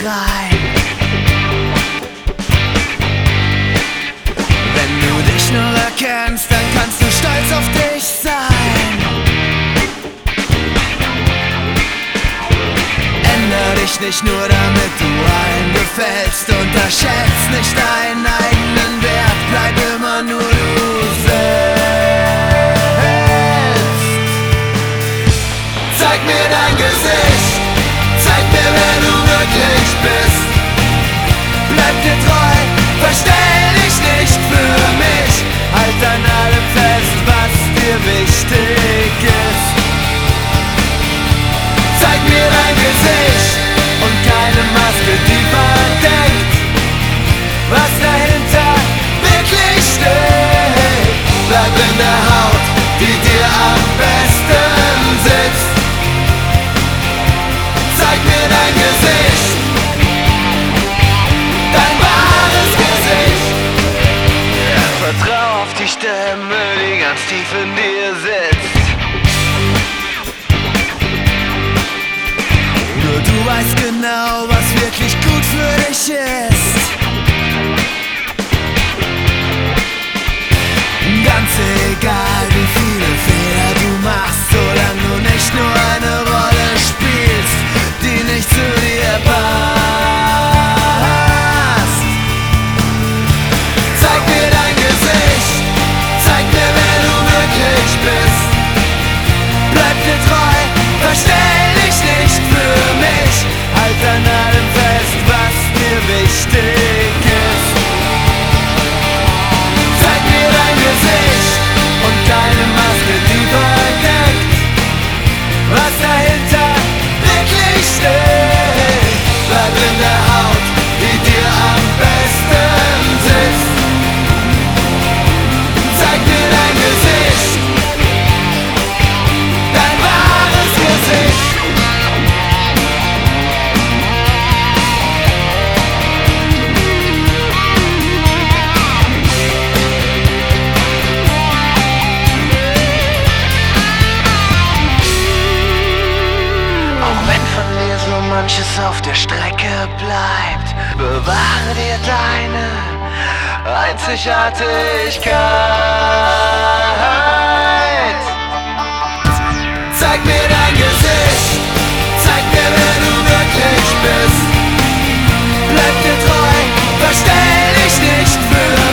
rein. Wenn du dich nur erkennst, dann kannst du stolz auf dich sein. Änder dich nicht nur, damit du allen gefällst. Unterschätzt nicht deinen eigenen Wert, bleib immer nur du selbst. Zeig mir dein Gesicht, zeig mir, wer du wirklich bist. Bleib dir treu, verstell dich nicht für mich. Halt an allem fest, was dir wichtig ist. Zeig mir dein Gesicht und keine Maske, die verdeckt, was dahinter wirklich steckt. Bleib in der Haut, die dir am besten sitzt. Zeig mir dein Gesicht, dein wahres Gesicht. Vertrau auf die Stimme, die ganz tief in dir sitzt. Nur du weißt genau, was wirklich gut für dich ist. Ganz egal, wie viele Fehler du machst, solange du nicht nur eine Rolle spielst, die nicht zu dir passt. Zeig mir dein Gesicht, zeig mir, wer du wirklich bist. Bleib dir treu, verstell dich nicht für mich. Halt an allem fest, was dir wichtig ist. Zeig mir dein Gesicht und keine Maske, die verdeckt, was dahinter wirklich steckt. Bleib in der Haut, die dir am besten sitzt. Zeig mir dein Gesicht, dein wahres Gesicht. Auch wenn von dir so manches auf der Strecke bleibt, bewahre dir deine Einzigartigkeit. Zeig mir dein Gesicht, zeig mir, wer du wirklich bist. Bleib dir treu, verstell dich nicht für